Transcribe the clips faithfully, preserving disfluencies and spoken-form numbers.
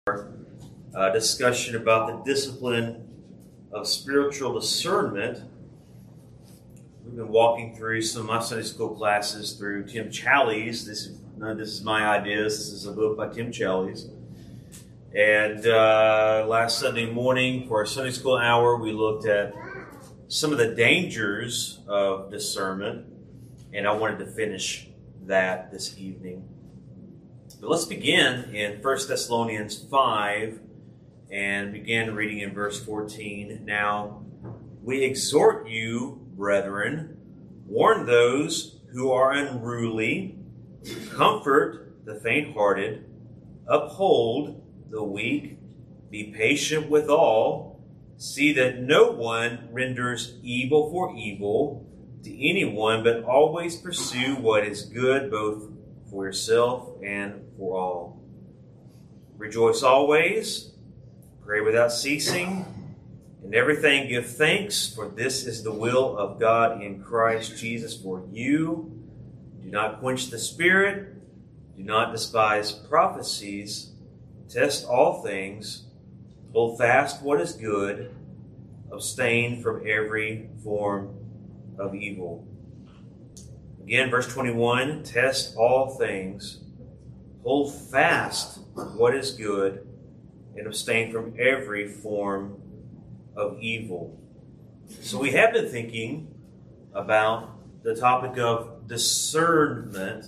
Uh, discussion about the discipline of spiritual discernment. We've been walking through some of my Sunday school classes through Tim Challies. This is none of this is my ideas. This is a book by Tim Challies. And uh, last Sunday morning for our Sunday school hour, we looked at some of the dangers of discernment, and I wanted to finish that this evening. But let's begin in First Thessalonians five and begin reading in verse fourteen. Now, we exhort you, brethren, warn those who are unruly, comfort the faint-hearted, uphold the weak, be patient with all, see that no one renders evil for evil to anyone, but always pursue what is good both for yourself and for all. Rejoice always, pray without ceasing, in everything give thanks, for this is the will of God in Christ Jesus for you. Do not quench the spirit, do not despise prophecies, test all things, hold fast what is good, abstain from every form of evil. Again, verse twenty-one, test all things, hold fast what is good, and abstain from every form of evil. So we have been thinking about the topic of discernment,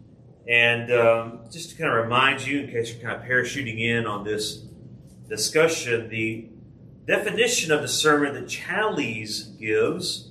and um, just to kind of remind you, in case you're kind of parachuting in on this discussion, the definition of discernment that Challies gives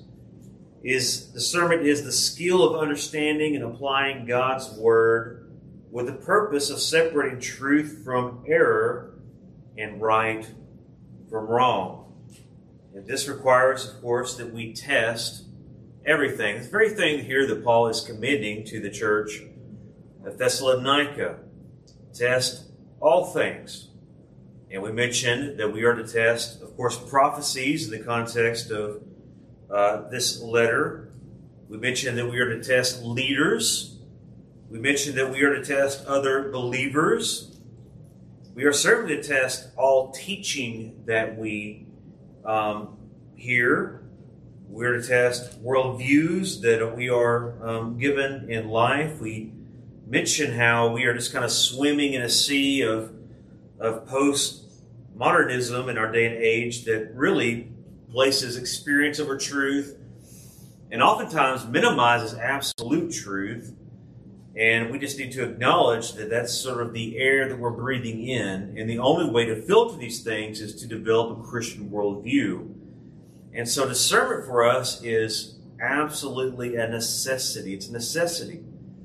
is discernment is the skill of understanding and applying God's word with the purpose of separating truth from error and right from wrong. And this requires, of course, that we test everything. It's the very thing here that Paul is commending to the church of Thessalonica. Test all things. And we mentioned that we are to test, of course, prophecies in the context of uh, this letter. We mentioned that we are to test leaders. We mentioned that we are to test other believers. We are certainly to test all teaching that we um, hear. We are to test worldviews that we are um, given in life. We mentioned how we are just kind of swimming in a sea of, of post-modernism in our day and age that really places experience over truth and oftentimes minimizes absolute truth. And we just need to acknowledge that that's sort of the air that we're breathing in. And the only way to filter these things is to develop a Christian worldview. And so discernment for us is absolutely a necessity. It's a necessity.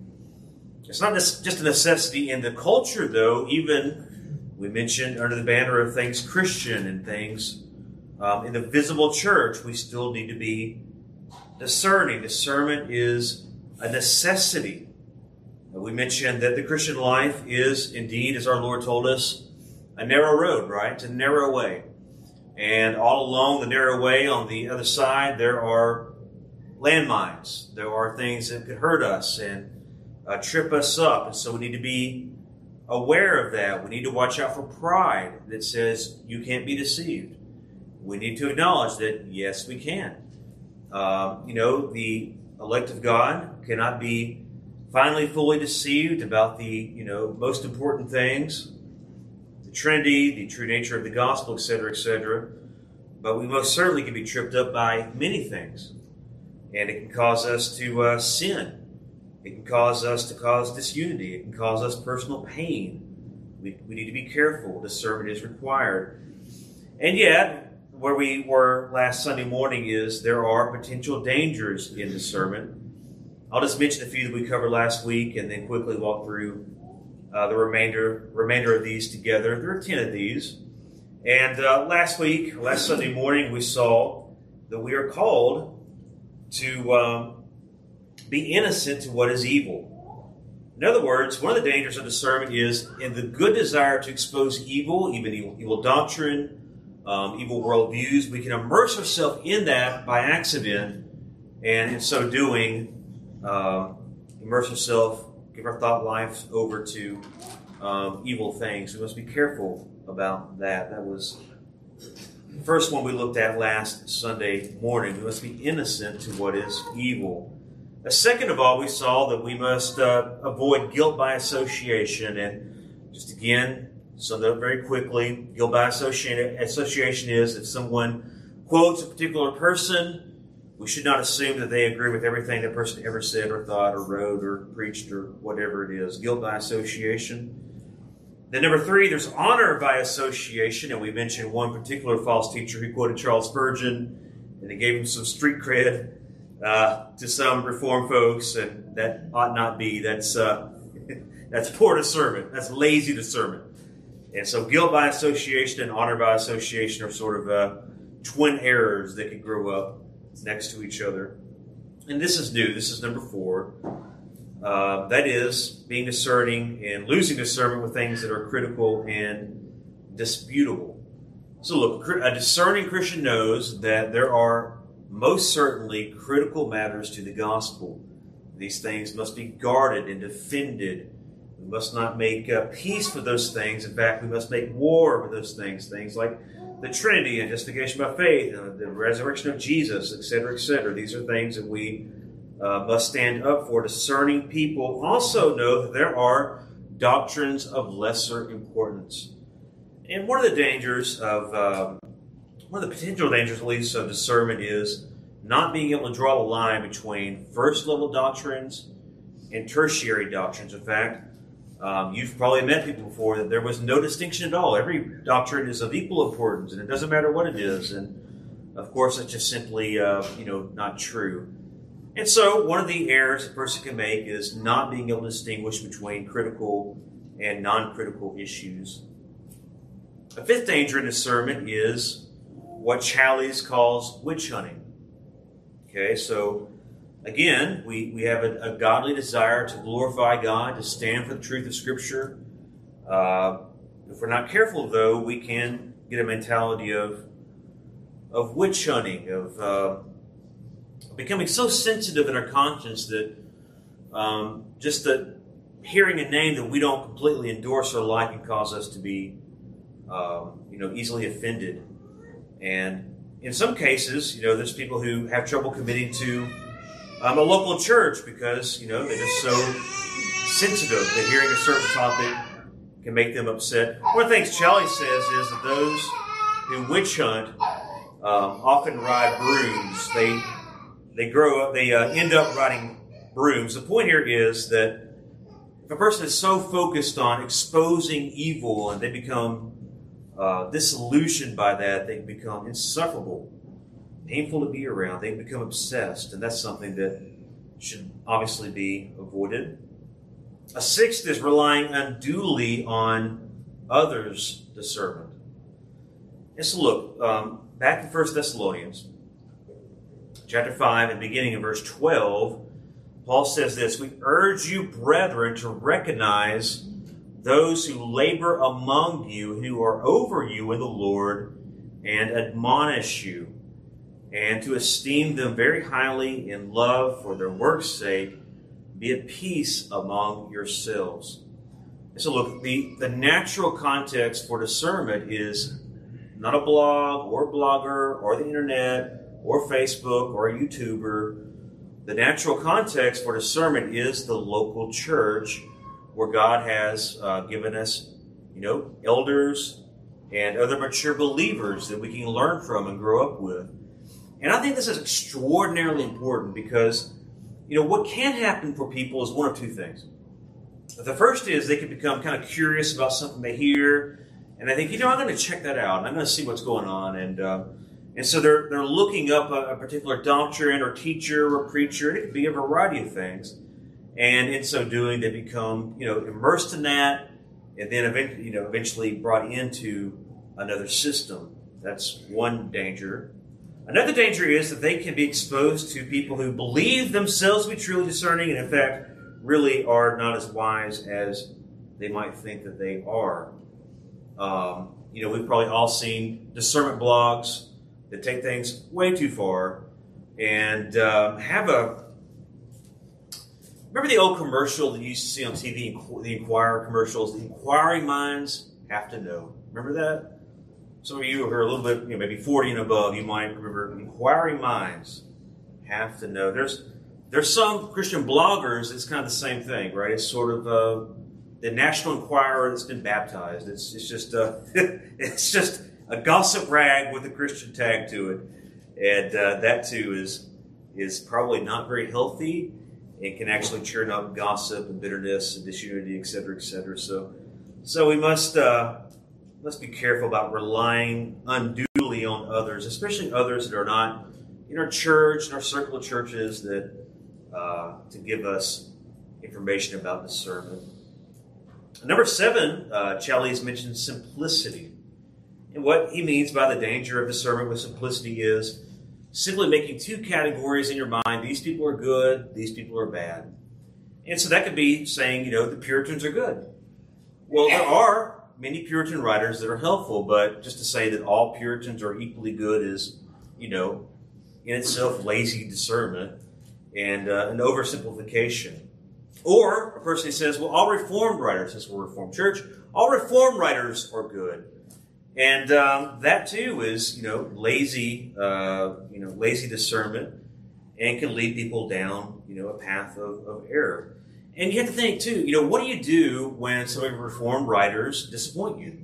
It's not just a necessity in the culture, though. Even we mentioned under the banner of things Christian and things um, in the visible church, we still need to be discerning. Discernment is a necessity. We mentioned that the Christian life is indeed, as our Lord told us, a narrow road, right? It's a narrow way. And all along the narrow way on the other side, there are landmines. There are things that could hurt us and uh, trip us up. And so we need to be aware of that. We need to watch out for pride that says you can't be deceived. We need to acknowledge that, yes, we can. Uh, you know, the elect of God cannot be finally fully deceived about the, you know, most important things, the Trinity, the true nature of the gospel, et cetera, et cetera. But we most certainly can be tripped up by many things. And it can cause us to uh, sin. It can cause us to cause disunity. It can cause us personal pain. We, we need to be careful. Discernment is required. And yet, where we were last Sunday morning is there are potential dangers in discernment. I'll just mention a few that we covered last week and then quickly walk through uh, the remainder remainder of these together. There are ten of these. And uh, last week, last Sunday morning, we saw that we are called to um, be innocent to what is evil. In other words, one of the dangers of discernment is in the good desire to expose evil, even evil, evil doctrine, um, evil worldviews. We can immerse ourselves in that by accident, and in so doing, uh, immerse ourselves, give our thought life over to um, evil things. We must be careful about that. That was the first one we looked at last Sunday morning. We must be innocent to what is evil. Uh, second of all, we saw that we must uh, avoid guilt by association. And just again, summed up very quickly, guilt by association, association is if someone quotes a particular person, we should not assume that they agree with everything that person ever said or thought or wrote or preached or whatever it is. Guilt by association. Then number three, there's honor by association. And we mentioned one particular false teacher who quoted Charles Spurgeon, and he gave him some street cred uh, to some Reformed folks, and that ought not be. That's uh, that's poor discernment. That's lazy discernment. And so guilt by association and honor by association are sort of uh, twin errors that can grow up next to each other. And this is new. This is number four. Uh, that is being discerning and losing discernment with things that are critical and disputable. So look, a discerning Christian knows that there are most certainly critical matters to the gospel. These things must be guarded and defended. We must not make uh, peace with those things. In fact, we must make war with those things. Things like the Trinity and justification by faith, uh, the resurrection of Jesus, et cetera, et cetera. These are things that we uh, must stand up for. Discerning people also know that there are doctrines of lesser importance. And one of the dangers of, um, one of the potential dangers at least of discernment is not being able to draw the line between first level doctrines and tertiary doctrines. In fact, Um, you've probably met people before that there was no distinction at all. Every doctrine is of equal importance, and it doesn't matter what it is. And of course, that's just simply, uh, you know, not true. And so, one of the errors a person can make is not being able to distinguish between critical and non-critical issues. A fifth danger in discernment is what Challies calls witch hunting. Okay, so again, we, we have a, a godly desire to glorify God, to stand for the truth of Scripture. Uh, if we're not careful, though, we can get a mentality of of witch hunting, of uh, becoming so sensitive in our conscience that um, just the hearing a name that we don't completely endorse or like can cause us to be, um, you know, easily offended. And in some cases, you know, there's people who have trouble committing to Um, a local church because, you know, they're just so sensitive that hearing a certain topic can make them upset. One of the things Charlie says is that those who witch hunt um, often ride brooms. They they grow up, they uh, end up riding brooms. The point here is that if a person is so focused on exposing evil and they become uh, disillusioned by that, they become insufferable, painful to be around. They become obsessed, and that's something that should obviously be avoided. A sixth is relying unduly on others' discernment. And so look, um, back in First Thessalonians, chapter five, and beginning in verse twelve, Paul says this: "We urge you, brethren, to recognize those who labor among you, who are over you in the Lord, and admonish you, and to esteem them very highly in love for their work's sake. Be at peace among yourselves." And so look, the, the natural context for discernment is not a blog or a blogger or the internet or Facebook or a YouTuber. The natural context for discernment is the local church where God has uh, given us, you know, elders and other mature believers that we can learn from and grow up with. And I think this is extraordinarily important because, you know, what can happen for people is one of two things. The first is they can become kind of curious about something they hear, and they think, you know, I'm going to check that out, and I'm going to see what's going on. And uh, and so they're they're looking up a, a particular doctrine or teacher or preacher. It could be a variety of things. And in so doing, they become, you know, immersed in that, and then eventually, you know, eventually brought into another system. That's one danger. Another danger is that they can be exposed to people who believe themselves to be truly discerning and, in fact, really are not as wise as they might think that they are. Um, you know, we've probably all seen discernment blogs that take things way too far and um, have a Remember the old commercial that you used to see on T V, the Inquirer commercials? The inquiring minds have to know. Remember that? Some of you who are a little bit, you know, maybe forty and above, you might remember inquiring minds have to know. There's there's some Christian bloggers, it's kind of the same thing, right? It's sort of uh, the National Enquirer that's been baptized. It's it's just uh, it's just a gossip rag with a Christian tag to it, and uh, that too is is probably not very healthy. It can actually churn up gossip and bitterness and disunity, et cetera, et cetera. So, so we must uh, must be careful about relying unduly on others, especially others that are not in our church, in our circle of churches, that uh, to give us information about discernment. Number seven, uh, Challies mentioned simplicity. And what he means by the danger of discernment with simplicity is simply making two categories in your mind. These people are good, these people are bad. And so that could be saying, you know, the Puritans are good. Well, there are many Puritan writers that are helpful, but just to say that all Puritans are equally good is, you know, in itself lazy discernment and uh, an oversimplification. Or a person who says, well, all Reformed writers, since we're a Reformed church, all Reformed writers are good. And um, that too is, you know, lazy, uh, you know, lazy discernment, and can lead people down, you know, a path of, of error. And you have to think too, you know, what do you do when some of your Reformed writers disappoint you?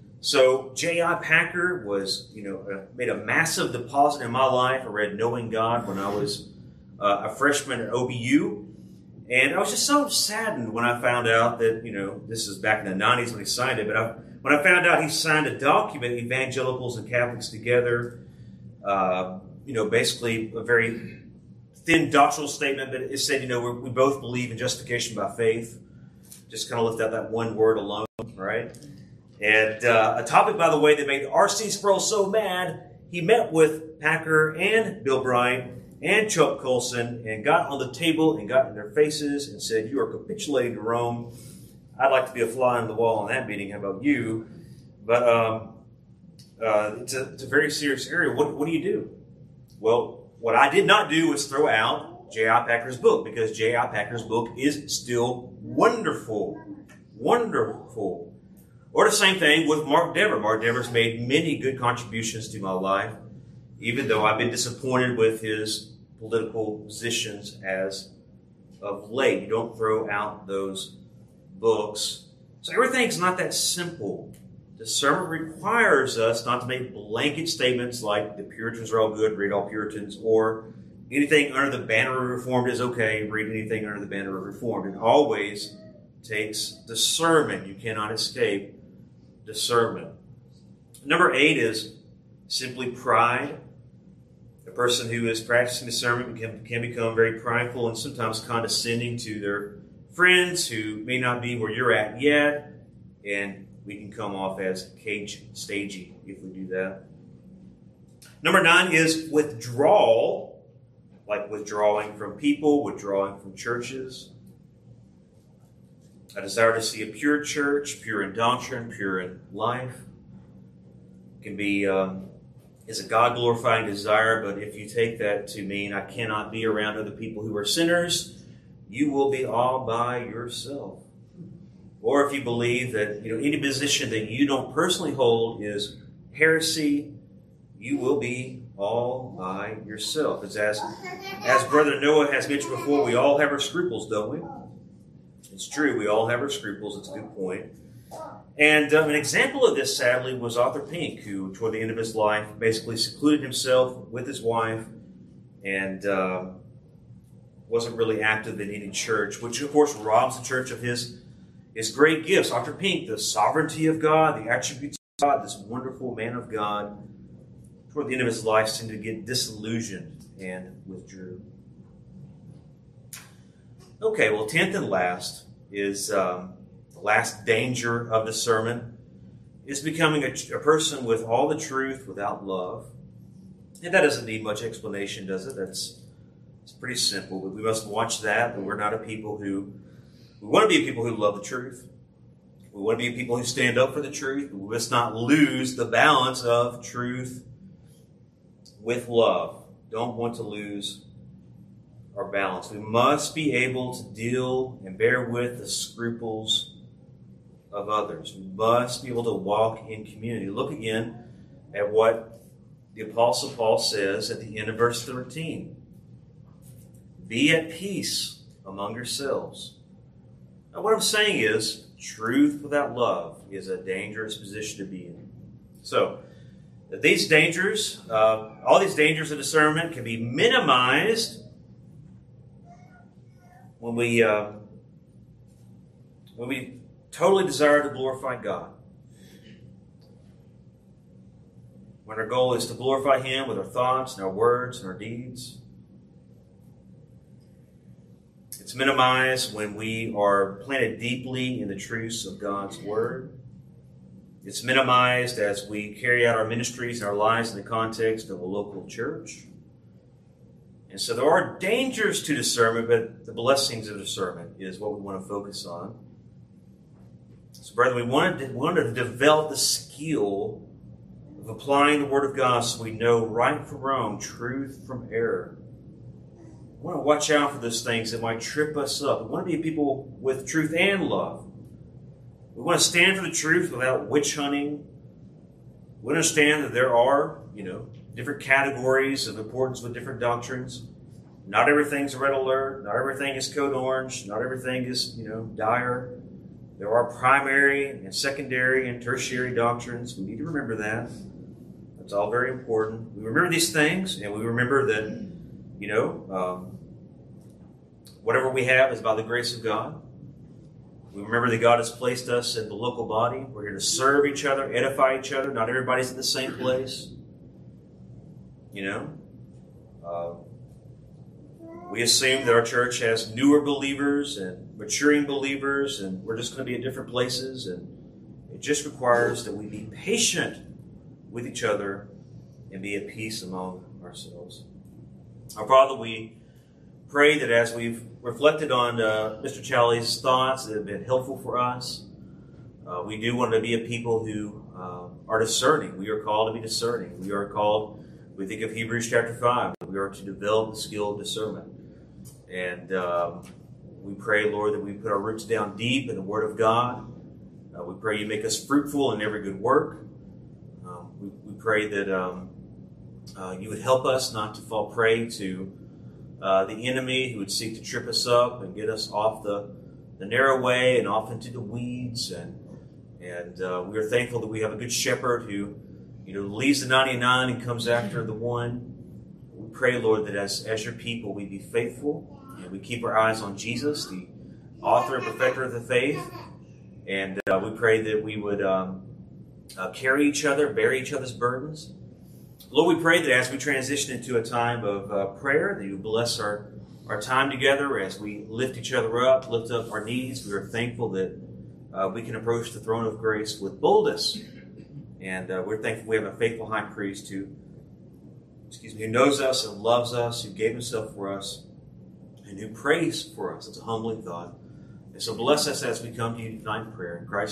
So J I Packer was, you know, uh, made a massive deposit in my life. I read Knowing God when I was uh, a freshman at O B U, and I was just so saddened when I found out that, you know, this is back in the nineties when he signed it, but I. When I found out he signed a document, Evangelicals and Catholics Together, uh, you know, basically a very thin doctrinal statement, but it said, you know, we're, we both believe in justification by faith. Just kind of left out that one word alone, right? And uh, a topic, by the way, that made R C Sproul so mad, he met with Packer and Bill Bright and Chuck Colson and got on the table and got in their faces and said, you are capitulating to Rome. I'd like to be a fly on the wall in that meeting. How about you? But um, uh, it's, a, it's a very serious area. What, what do you do? Well, what I did not do was throw out J I Packer's book, because J I Packer's book is still wonderful. Wonderful. Or the same thing with Mark Dever. Mark Dever's made many good contributions to my life, even though I've been disappointed with his political positions as of late. You don't throw out those books. So everything's not that simple. Discernment requires us not to make blanket statements like the Puritans are all good, read all Puritans, or anything under the banner of Reformed is okay, read anything under the banner of Reformed. It always takes discernment. You cannot escape discernment. Number eight is simply pride. A person who is practicing discernment can, can become very prideful and sometimes condescending to their friends who may not be where you're at yet, and we can come off as cage stagey if we do that. Number nine is withdrawal, like withdrawing from people, withdrawing from churches. A desire to see a pure church, pure in doctrine, pure in life. It can be um, is a God-glorifying desire, but if you take that to mean I cannot be around other people who are sinners, you will be all by yourself. Or if you believe that, you know, any position that you don't personally hold is heresy, you will be all by yourself. It's as, as Brother Noah has mentioned before, we all have our scruples, don't we? It's true, we all have our scruples. It's a good point. And um, an example of this, sadly, was Arthur Pink, who, toward the end of his life, basically secluded himself with his wife and Uh, wasn't really active in any church, which of course robs the church of his, his great gifts. Doctor Pink, the sovereignty of God, the attributes of God, this wonderful man of God, toward the end of his life seemed to get disillusioned and withdrew. Okay, well, tenth and last is um, the last danger of discernment is becoming a, a person with all the truth without love. And that doesn't need much explanation, does it? That's It's pretty simple, but we must watch that. But we're not a people who, we want to be a people who love the truth. We want to be a people who stand up for the truth, but we must not lose the balance of truth with love. Don't want to lose our balance. We must be able to deal and bear with the scruples of others. We must be able to walk in community. Look again at what the Apostle Paul says at the end of verse thirteen. Be at peace among yourselves. Now, what I'm saying is, truth without love is a dangerous position to be in. So, these dangers, uh, all these dangers of discernment can be minimized when we, uh, when we totally desire to glorify God. When our goal is to glorify Him with our thoughts and our words and our deeds. It's minimized when we are planted deeply in the truths of God's Word. It's minimized as we carry out our ministries and our lives in the context of a local church. And so there are dangers to discernment, but the blessings of discernment is what we want to focus on. So, brethren, we wanted to, we wanted to develop the skill of applying the Word of God so we know right from wrong, truth from error. We want to watch out for those things that might trip us up. We want to be people with truth and love. We want to stand for the truth without witch hunting. We understand that there are, you know, different categories of importance with different doctrines. Not everything's a red alert. Not everything is code orange. Not everything is, you know, dire. There are primary and secondary and tertiary doctrines. We need to remember that. That's all very important. We remember these things, and we remember that, you know, um, whatever we have is by the grace of God. We remember that God has placed us in the local body. We're here to serve each other, edify each other. Not everybody's in the same place. You know? Uh, we assume that our church has newer believers and maturing believers, and we're just going to be at different places. And it just requires that we be patient with each other and be at peace among ourselves. Our Father, we pray that as we've reflected on uh, Mister Challey's thoughts that have been helpful for us, uh, we do want to be a people who uh, are discerning. We are called to be discerning. We are called, we think of Hebrews chapter five, we are to develop the skill of discernment. And um, we pray, Lord, that we put our roots down deep in the Word of God. Uh, we pray you make us fruitful in every good work. Um, we, we pray that um, uh, you would help us not to fall prey to Uh, the enemy who would seek to trip us up and get us off the, the narrow way and off into the weeds. And and uh, we are thankful that we have a good shepherd who, you know, leaves the ninety-nine and comes after the one. We pray, Lord, that as, as your people we be faithful and we keep our eyes on Jesus, the author and perfecter of the faith. And uh, we pray that we would um, uh, carry each other, bear each other's burdens. Lord, we pray that as we transition into a time of uh, prayer, that you bless our, our time together as we lift each other up, lift up our needs. We are thankful that uh, we can approach the throne of grace with boldness. And uh, we're thankful we have a faithful high priest who, excuse me, who knows us and loves us, who gave himself for us, and who prays for us. It's a humbling thought. And so bless us as we come to you tonight in prayer. In Christ